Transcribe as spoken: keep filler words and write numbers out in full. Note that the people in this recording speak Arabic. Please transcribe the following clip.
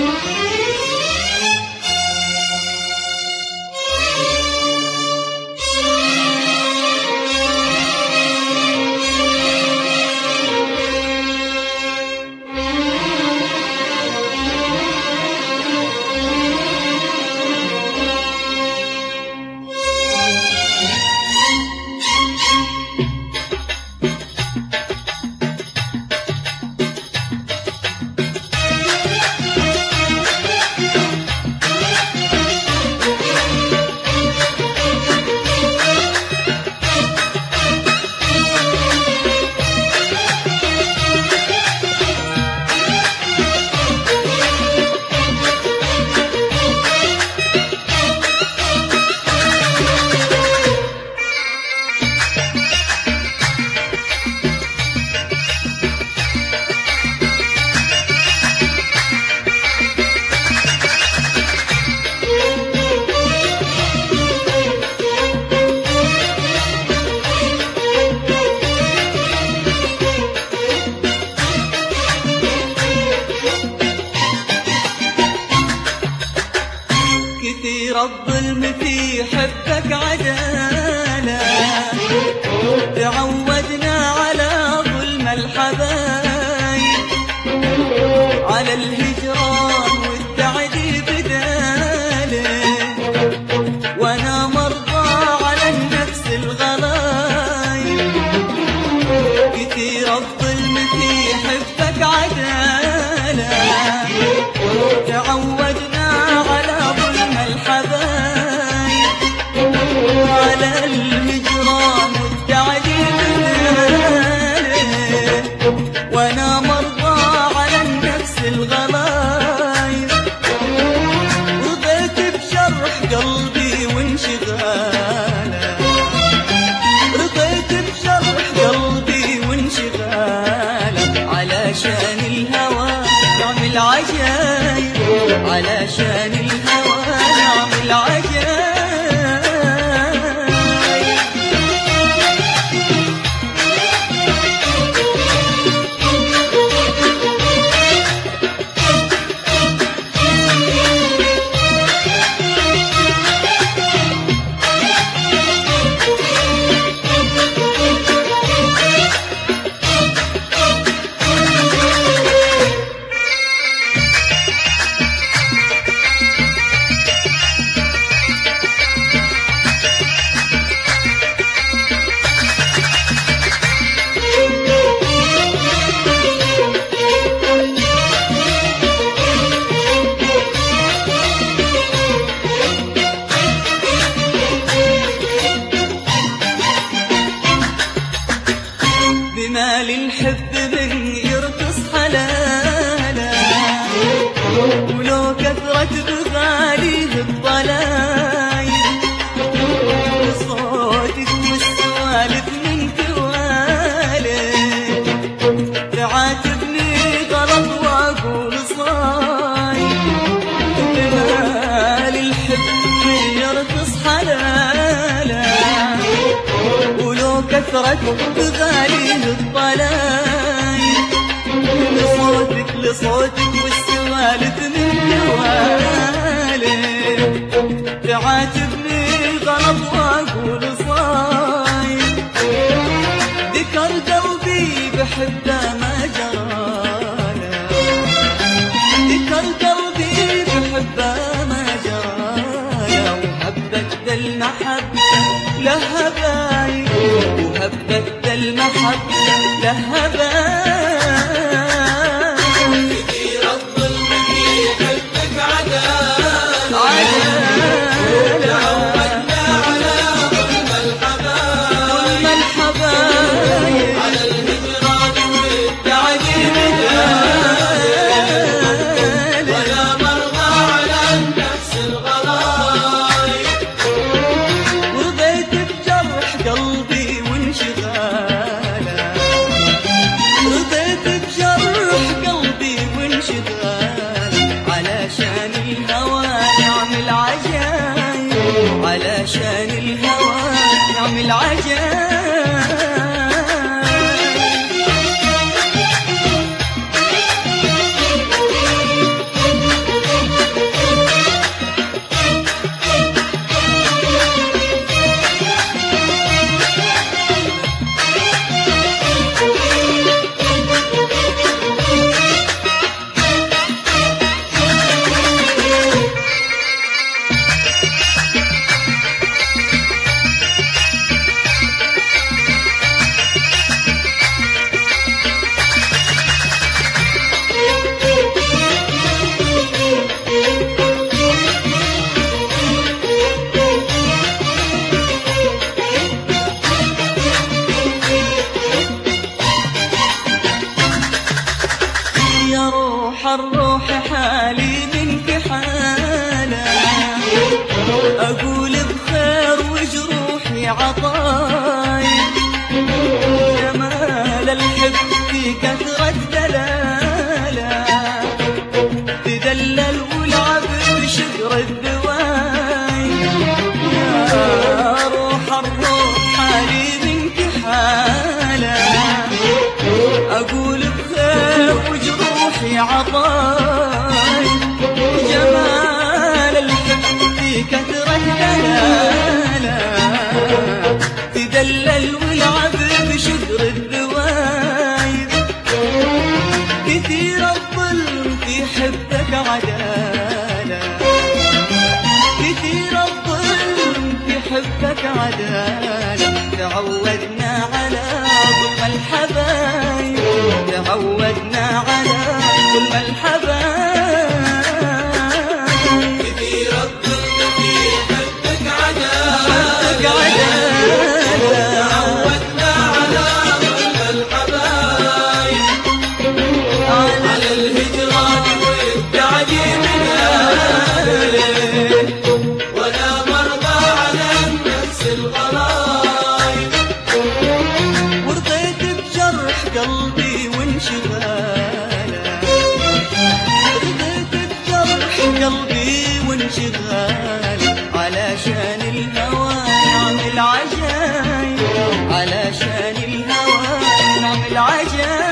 الظلم في حبك عدالة، تعودنا على ظلم الحبايب، على الهجران والتعذيب بداله، وانا مرضى على النفس الغلايب. كثير الظلم في حبك عدالة، تعودنا على ظلم الحبايب، على الهجران والتعذيب بداله، وانا مرضى على النفس الغلايب. رضيت بشرح قلبي وانشغاله، رضيت بشرح قلبي وانشغاله، علشان الهوى نعمل عجايب، علشان الهوى نعمل عجايب. بمال الحب من يرقص حلاله، ولو كثرت بغاليه الضلايل، صوتك والسوالف من كواله، تعاتبني غلط واقول صايب. بمال الحب من يرقص حلاله، ولو كثرت بغاليه الضلايل، لصوتك لصوتك والسوالف من جواله، تعاتبني غلط واقول صايب. ذكر قلبي بحبه ما جراله، ذكر قلبي بحبه ما جراله، وهبت ذا المحبه لها باين، وهبت ذا المحبه لها باين. كثير الظلم في حبك عدالة، تعودنا على ظلم الحبايب، ظلم الحبايب، على الهجران والتعذيب بداله، ولا مرضى على النفس الغلايب. رضيت بجرح قلبي وانشغاله، رضيت بجرح قلبي وانشغاله، علشان الهوى نعمل عجايب، علشان الهوى نعمل عجايب. حالي منك حالة، أقول بخير وجروحي عطاي، جمال الحب في كثرة دلالة، تدلل ولعب بشجر الدواي، يا روح الروح حالي منك حالة، أقول بخير وجروحي عطاي، جمال الحب في كثرة دلالة، تدلل ولعب بشجر الذوايب، كثير الظلم في حبك عدالة، كثير الظلم في حبك عدالة، تعودنا على ظلم الحبايب، تعودنا على ظلم الحبايب، كثير الظلم في حبك عدالة، حبك عدالة، تعودنا على ظلم الحبايب، على الهجران والتعذيب الآلي، ولا مرضى على النفس الغلايب، ورضيت بجرح قلبي وانشغاله، رضيت بجرح قلبي وانشغاله، علشان الهوى نعمل عجايب، علشان الهوى نعمل عجايب.